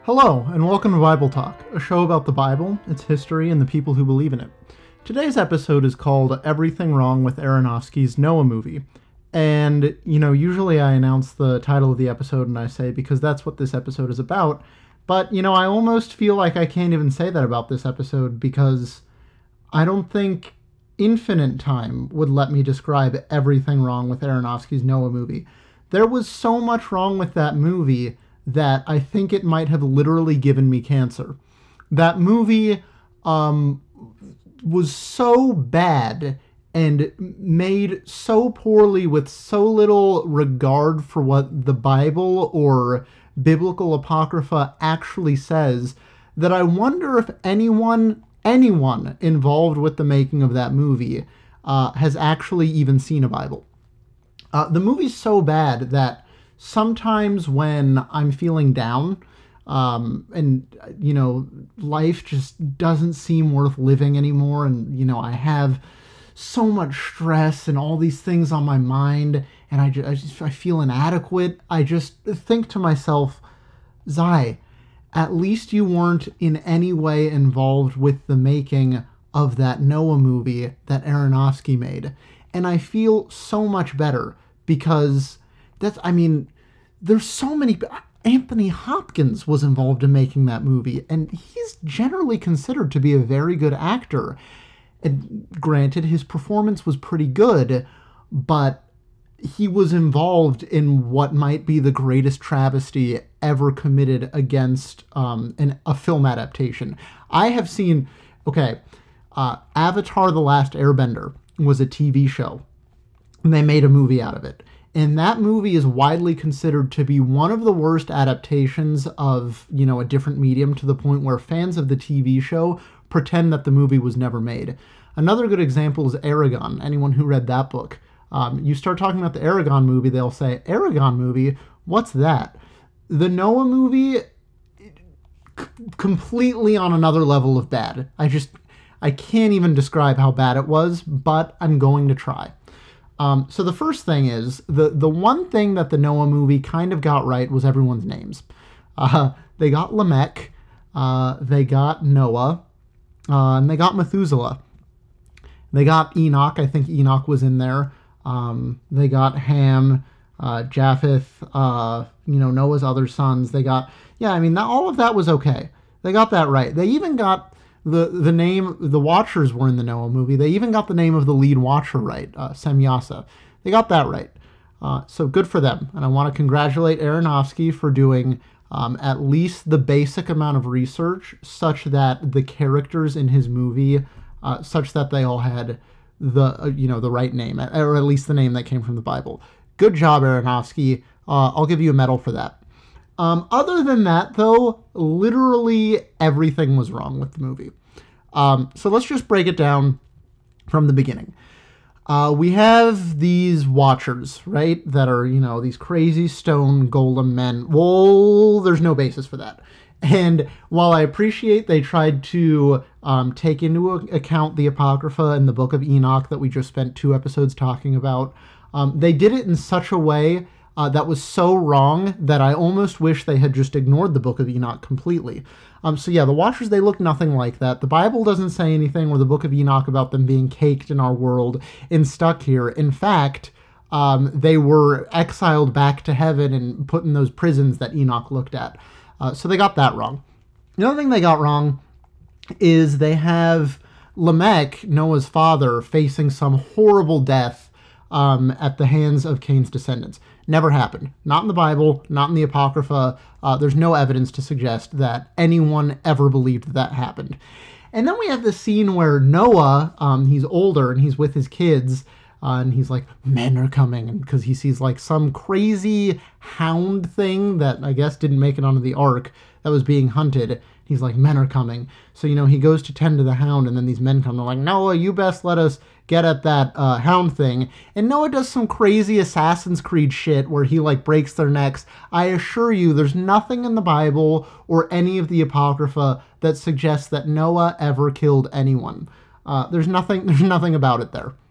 Hello, and welcome to Bible Talk, a show about the Bible, its history, and the people who believe in it. Today's episode is called Everything Wrong with Aronofsky's Noah Movie. And, usually I announce the title of the episode and I say, because that's what this episode is about. But, I almost feel like I can't even say that about this episode because I don't think infinite time would let me describe everything wrong with Aronofsky's Noah Movie. There was so much wrong with that movie that I think it might have literally given me cancer. That movie was so bad and made so poorly with so little regard for what the Bible or biblical apocrypha actually says that I wonder if anyone involved with the making of that movie has actually even seen a Bible. The movie's so bad that sometimes when I'm feeling down, and, life just doesn't seem worth living anymore, and, I have so much stress and all these things on my mind, and I feel inadequate, I just think to myself, Zai, at least you weren't in any way involved with the making of that Noah movie that Aronofsky made. And I feel so much better because there's so many. Anthony Hopkins was involved in making that movie, and he's generally considered to be a very good actor. And granted, his performance was pretty good, but he was involved in what might be the greatest travesty ever committed against a film adaptation. I have seen, Avatar: The Last Airbender was a TV show, and they made a movie out of it. And that movie is widely considered to be one of the worst adaptations of, a different medium, to the point where fans of the TV show pretend that the movie was never made. Another good example is Eragon. Anyone who read that book. You start talking about the Eragon movie, they'll say, Eragon movie? What's that? The Noah movie, completely on another level of bad. I can't even describe how bad it was, but I'm going to try. So the first thing is, the one thing that the Noah movie kind of got right was everyone's names. They got Lamech, they got Noah, and they got Methuselah. They got Enoch, I think Enoch was in there. They got Ham, Japheth, Noah's other sons. They got, all of that was okay. They got that right. They even got the name, the Watchers were in the Noah movie. They even got the name of the lead Watcher right, Semyasa. They got that right. So good for them. And I want to congratulate Aronofsky for doing at least the basic amount of research such that the characters in his movie, such that they all had the right name, or at least the name that came from the Bible. Good job, Aronofsky. I'll give you a medal for that. Other than that, though, literally everything was wrong with the movie. So let's just break it down from the beginning. We have these Watchers, right, that are, these crazy stone golem men. Well, there's no basis for that. And while I appreciate they tried to take into account the Apocrypha and the Book of Enoch that we just spent 2 episodes talking about, they did it in such a way that was so wrong that I almost wish they had just ignored the Book of Enoch completely. The Watchers, they look nothing like that. The Bible doesn't say anything, or the Book of Enoch, about them being caked in our world and stuck here. In fact, they were exiled back to heaven and put in those prisons that Enoch looked at. So they got that wrong. The other thing they got wrong is they have Lamech, Noah's father, facing some horrible death at the hands of Cain's descendants. Never happened. Not in the Bible, not in the Apocrypha. There's no evidence to suggest that anyone ever believed that happened. And then we have the scene where Noah, he's older and he's with his kids, and he's like, men are coming, because he sees like some crazy hound thing that I guess didn't make it onto the ark that was being hunted. He's like, men are coming. So, he goes to tend to the hound, and then these men come. They're like, Noah, you best let us get at that hound thing. And Noah does some crazy Assassin's Creed shit where he like breaks their necks. I assure you, there's nothing in the Bible or any of the Apocrypha that suggests that Noah ever killed anyone. There's nothing about it there.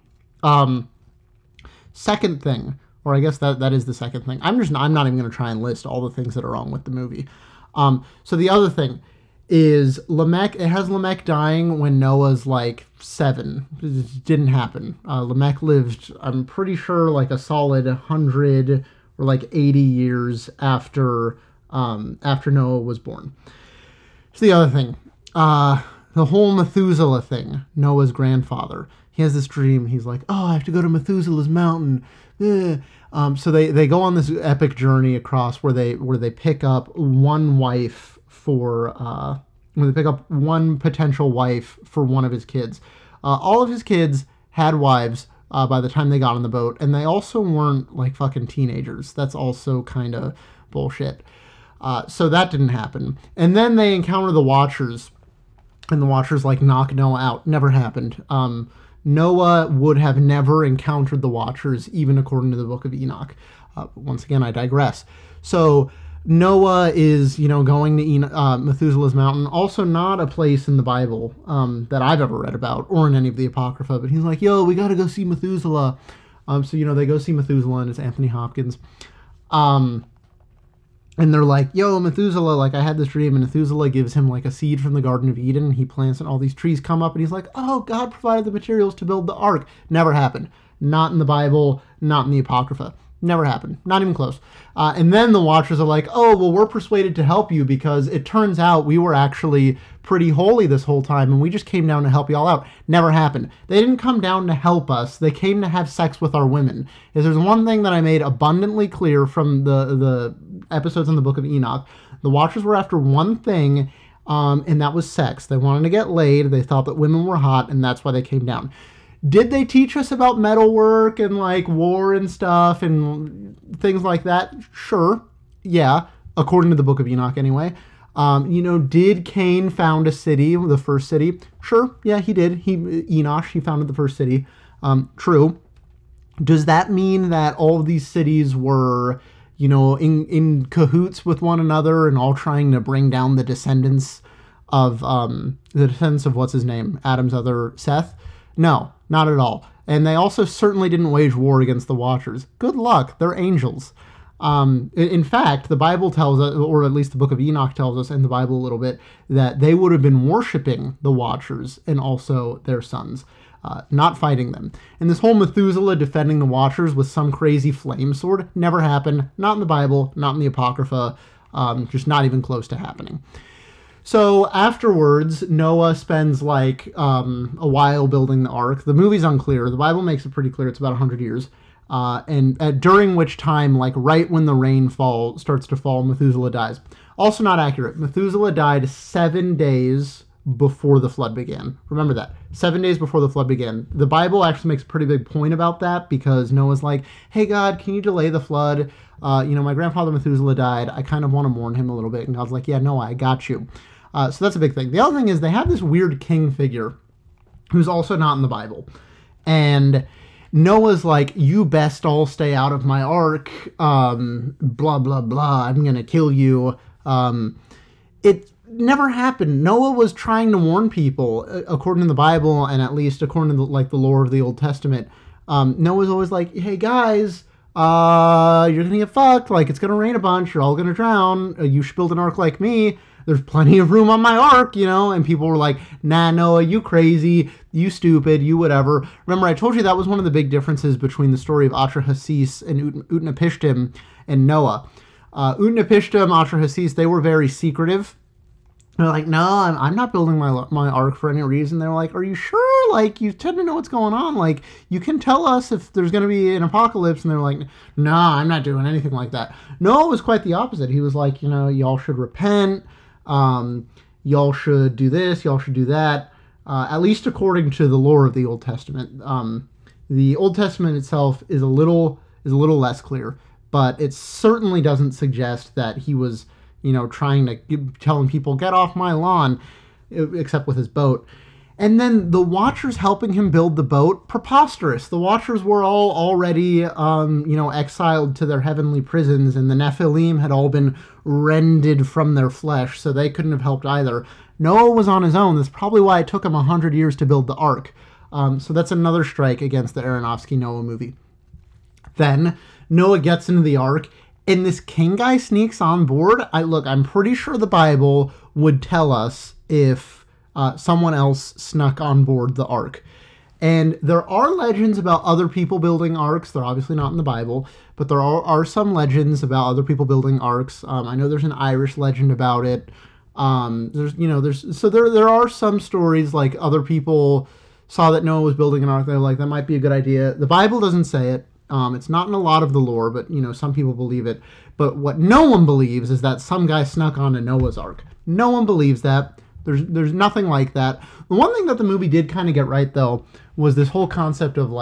Second thing, or I guess that is the second thing. I'm not even going to try and list all the things that are wrong with the movie. So the other thing is Lamech. It has Lamech dying when Noah's like 7. It didn't happen. Lamech lived, I'm pretty sure, like a solid 100 or like 80 years after Noah was born. So the other thing, the whole Methuselah thing, Noah's grandfather. He has this dream. He's like, oh, I have to go to Methuselah's mountain. So they go on this epic journey across where they pick up one wife where they pick up one potential wife for one of his kids. All of his kids had wives by the time they got on the boat, and they also weren't like fucking teenagers. That's also kind of bullshit. So that didn't happen. And then they encounter the Watchers, and the Watchers like knock Noah out. Never happened. Noah would have never encountered the Watchers, even according to the Book of Enoch. Once again, I digress. So Noah is, going to Methuselah's mountain. Also not a place in the Bible that I've ever read about, or in any of the Apocrypha. But he's like, yo, we got to go see Methuselah. So they go see Methuselah, and it's Anthony Hopkins. And they're like, yo, Methuselah, like, I had this dream, and Methuselah gives him, like, a seed from the Garden of Eden, and he plants it, and all these trees come up, and he's like, oh, God provided the materials to build the ark. Never happened. Not in the Bible, not in the Apocrypha. Never happened. Not even close. And then the Watchers are like, oh, well, we're persuaded to help you because it turns out we were actually pretty holy this whole time, and we just came down to help you all out. Never happened. They didn't come down to help us. They came to have sex with our women. If there's one thing that I made abundantly clear from the episodes in the Book of Enoch, the Watchers were after one thing, and that was sex. They wanted to get laid. They thought that women were hot, and that's why they came down. Did they teach us about metalwork and like war and stuff and things like that? Sure. Yeah. According to the Book of Enoch anyway. Did Cain found a city, the first city? Sure. Yeah, he did. Enosh, he founded the first city. True. Does that mean that all of these cities were, in cahoots with one another and all trying to bring down the descendants of what's his name? Adam's other Seth? No, not at all. And they also certainly didn't wage war against the Watchers. Good luck. They're angels. In fact, the Bible tells us, or at least the Book of Enoch tells us in the Bible a little bit, that they would have been worshiping the Watchers and also their sons, not fighting them. And this whole Methuselah defending the Watchers with some crazy flame sword never happened. Not in the Bible, not in the Apocrypha, just not even close to happening. So afterwards, Noah spends like a while building the ark. The movie's unclear. The Bible makes it pretty clear. It's about 100 years. During which time, like right when the rain starts to fall, Methuselah dies. Also not accurate. Methuselah died 7 days before the flood began. Remember that. 7 days before the flood began. The Bible actually makes a pretty big point about that because Noah's like, hey, God, can you delay the flood? My grandfather Methuselah died. I kind of want to mourn him a little bit. And God's like, yeah, Noah, I got you. So that's a big thing. The other thing is they have this weird king figure who's also not in the Bible. And Noah's like, you best all stay out of my ark. Blah, blah, blah. I'm going to kill you. It never happened. Noah was trying to warn people, according to the Bible, and at least according to the lore of the Old Testament. Noah's always like, hey, guys, you're going to get fucked. Like, it's going to rain a bunch. You're all going to drown. You should build an ark like me. There's plenty of room on my ark, and people were like, nah, Noah, you crazy, you stupid, you whatever. Remember, I told you that was one of the big differences between the story of Atrahasis and Utnapishtim and Noah. Utnapishtim, Atrahasis, they were very secretive. They're like, no, I'm not building my ark for any reason. They're like, are you sure? Like, you tend to know what's going on. Like, you can tell us if there's going to be an apocalypse. And they're like, no, I'm not doing anything like that. Noah was quite the opposite. He was like, y'all should repent. Y'all should do this, y'all should do that, at least according to the lore of the Old Testament. The Old Testament itself is a little less clear, but it certainly doesn't suggest that he was, telling people, get off my lawn, except with his boat. And then the Watchers helping him build the boat, preposterous. The Watchers were all already, exiled to their heavenly prisons, and the Nephilim had all been rended from their flesh, so they couldn't have helped either. Noah was on his own. That's probably why it took him 100 years to build the ark. So that's another strike against the Aronofsky Noah movie. Then Noah gets into the ark, And this king guy sneaks on board. I'm pretty sure the Bible would tell us if someone else snuck on board the ark. And there are legends about other people building arks. They're obviously not in the Bible, but there are some legends about other people building arks. I know there's an Irish legend about it. There are some stories like other people saw that Noah was building an ark. They're like, that might be a good idea. The Bible doesn't say it. It's not in a lot of the lore, but some people believe it. But what no one believes is that some guy snuck onto Noah's ark. No one believes that. There's nothing like that. The one thing that the movie did kind of get right, though, was this whole concept of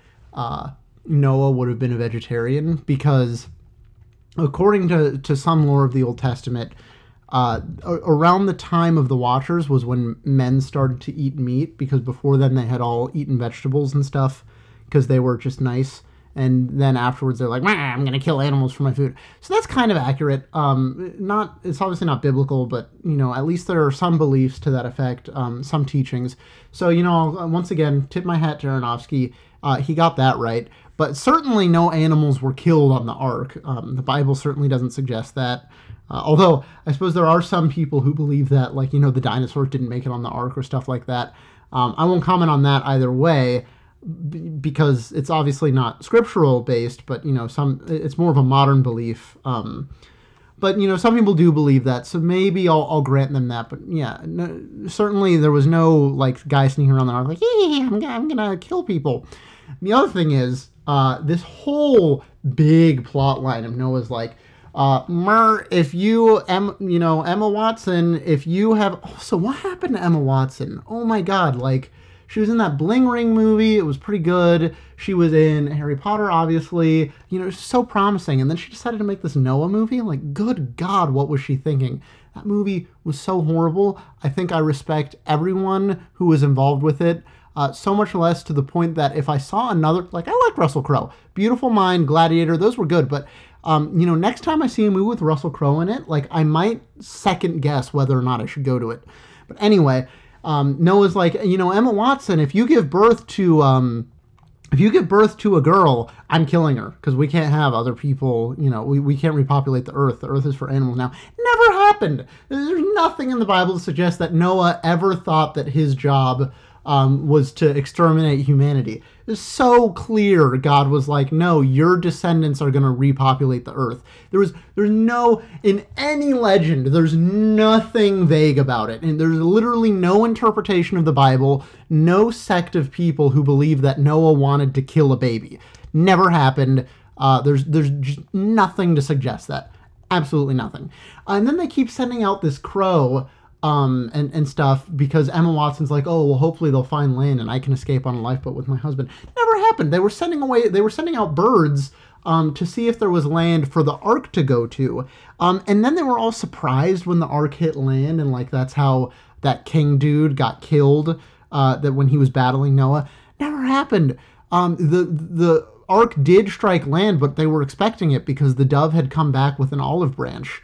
Noah would have been a vegetarian, because according to some lore of the Old Testament, around the time of the Watchers was when men started to eat meat, because before then they had all eaten vegetables and stuff because they were just nice. And then afterwards they're like, I'm going to kill animals for my food. So that's kind of accurate. It's obviously not biblical, but, at least there are some beliefs to that effect, some teachings. So, I'll once again tip my hat to Aronofsky. He got that right. But certainly no animals were killed on the ark. The Bible certainly doesn't suggest that. Although I suppose there are some people who believe that, the dinosaurs didn't make it on the ark or stuff like that. I won't comment on that either way, because it's obviously not scriptural based, but it's more of a modern belief. But some people do believe that, so maybe I'll grant them that. But yeah, no, certainly there was no guy sneaking around the ark like, hey, I'm gonna kill people. The other thing is this whole big plot line of Noah's if you Emma Watson, if you have so what happened to Emma Watson? Oh my God, she was in that Bling Ring movie. It was pretty good. She was in Harry Potter, obviously. It was so promising. And then she decided to make this Noah movie. Good God, what was she thinking? That movie was so horrible. I think I respect everyone who was involved with it. So much less to the point that if I saw another, I like Russell Crowe. Beautiful Mind, Gladiator, those were good. But, next time I see a movie with Russell Crowe in it, I might second guess whether or not I should go to it. But anyway, Noah's Emma Watson, if you give birth to a girl, I'm killing her, because we can't have other people, we can't repopulate the earth. The earth is for animals now. Never happened. There's nothing in the Bible to suggest that Noah ever thought that his job was to exterminate humanity. It's so clear God was like, no, your descendants are going to repopulate the earth. There's no, in any legend, there's nothing vague about it. And there's literally no interpretation of the Bible, no sect of people who believe that Noah wanted to kill a baby. Never happened. There's just nothing to suggest that. Absolutely nothing. And then they keep sending out this crow and stuff, because Emma Watson's like, oh, well, hopefully they'll find land and I can escape on a lifeboat with my husband. Never happened. They were sending out birds to see if there was land for the ark to go to. And then they were all surprised when the ark hit land, and that's how that king dude got killed, that when he was battling Noah. Never happened. The ark did strike land, but they were expecting it because the dove had come back with an olive branch.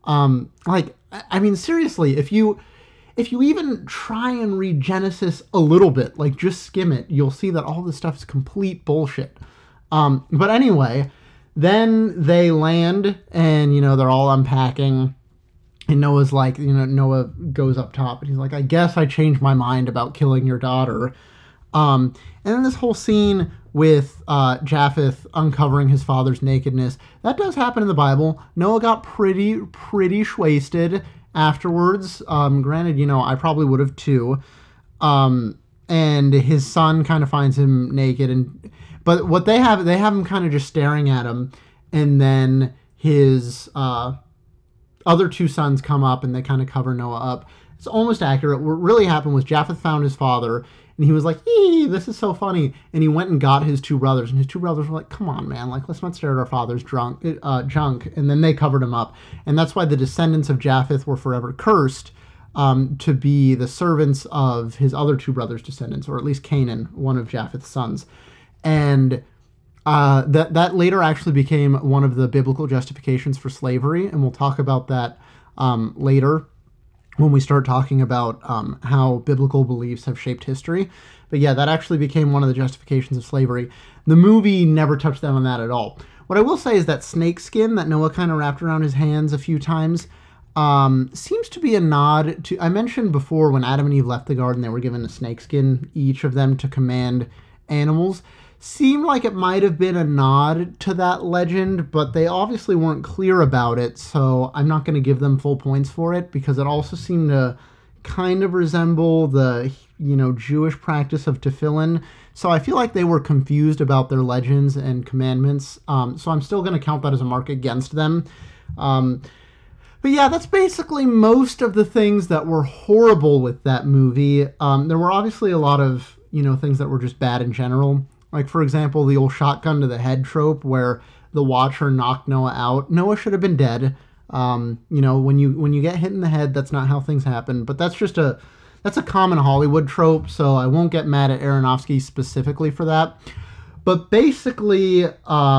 Seriously, if you even try and read Genesis a little bit, just skim it, you'll see that all this stuff is complete bullshit. But anyway, then they land and, they're all unpacking, and Noah's Noah goes up top and he's like, I guess I changed my mind about killing your daughter. And then this whole scene with Japheth uncovering his father's nakedness, that does happen in the Bible. Noah got pretty wasted afterwards. Granted, I probably would have too. And his son kind of finds him naked, but what they have him kind of just staring at him, and then his other two sons come up and they kind of cover Noah up. It's almost accurate. What really happened was Japheth found his father, and he was like, this is so funny. And he went and got his two brothers, and his two brothers were like, come on, man, let's not stare at our father's junk. And then they covered him up. And that's why the descendants of Japheth were forever cursed to be the servants of his other two brothers' descendants, or at least Canaan, one of Japheth's sons. And that later actually became one of the biblical justifications for slavery, and we'll talk about that later when we start talking about how biblical beliefs have shaped history. But yeah, that actually became one of the justifications of slavery. The movie never touched on that at all. What I will say is that snake skin that Noah kind of wrapped around his hands a few times seems to be a nod to... I mentioned before when Adam and Eve left the garden, they were given a snake skin, each of them, to command animals. Seemed like it might have been a nod to that legend, but they obviously weren't clear about it, so I'm not going to give them full points for it, because it also seemed to kind of resemble the, Jewish practice of tefillin. So I feel like they were confused about their legends and commandments. So I'm still going to count that as a mark against them. But yeah, that's basically most of the things that were horrible with that movie. There were obviously a lot of, things that were just bad in general. Like, for example, the old shotgun to the head trope where the Watcher knocked Noah out. Noah should have been dead. When you get hit in the head, that's not how things happen. But that's a common Hollywood trope, so I won't get mad at Aronofsky specifically for that. But basically,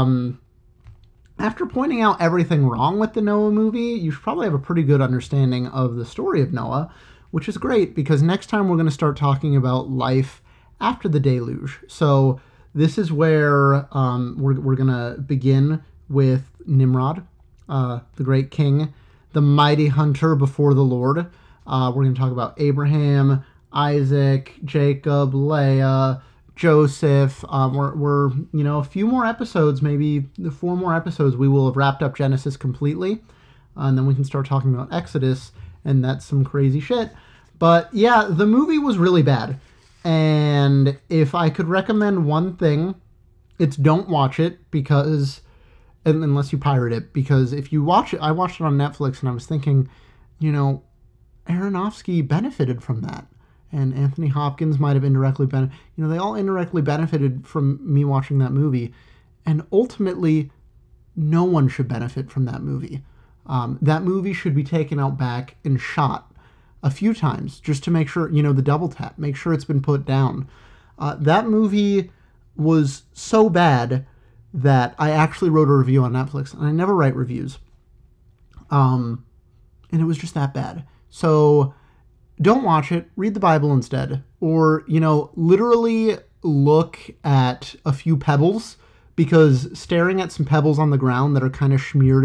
after pointing out everything wrong with the Noah movie, you should probably have a pretty good understanding of the story of Noah, which is great because next time we're going to start talking about life after the deluge. So this is where we're going to begin with Nimrod, the great king, the mighty hunter before the Lord. We're going to talk about Abraham, Isaac, Jacob, Leah, Joseph. We're a few more episodes, maybe 4 more episodes, we will have wrapped up Genesis completely. And then we can start talking about Exodus, and that's some crazy shit. But yeah, the movie was really bad. And if I could recommend one thing, it's don't watch it because, unless you pirate it, because if you watch it, I watched it on Netflix and I was thinking, Aronofsky benefited from that. And Anthony Hopkins might have indirectly benefited. They all indirectly benefited from me watching that movie. And ultimately, no one should benefit from that movie. That movie should be taken out back and shot a few times just to make sure, the double tap, make sure it's been put down. That movie was so bad that I actually wrote a review on Netflix, and I never write reviews. And it was just that bad. So don't watch it, read the Bible instead, or, literally look at a few pebbles, because staring at some pebbles on the ground that are kind of smeared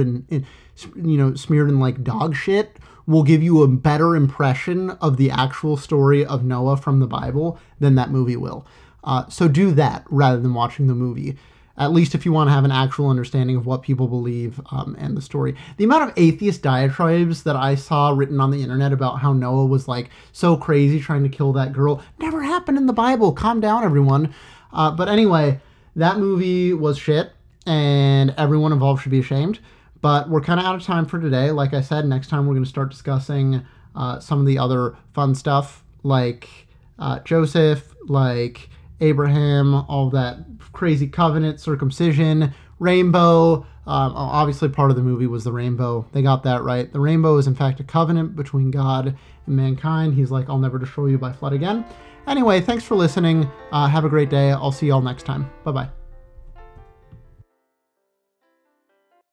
in like dog shit will give you a better impression of the actual story of Noah from the Bible than that movie will. So do that rather than watching the movie. At least if you want to have an actual understanding of what people believe and the story. The amount of atheist diatribes that I saw written on the internet about how Noah was like so crazy trying to kill that girl never happened in the Bible. Calm down, everyone. But anyway, that movie was shit and everyone involved should be ashamed. But we're kind of out of time for today. Like I said, next time we're going to start discussing some of the other fun stuff like Joseph, like Abraham, all that crazy covenant, circumcision, rainbow. Obviously part of the movie was the rainbow. They got that right. The rainbow is in fact a covenant between God and mankind. He's like, I'll never destroy you by flood again. Anyway, thanks for listening. Have a great day. I'll see y'all next time. Bye-bye.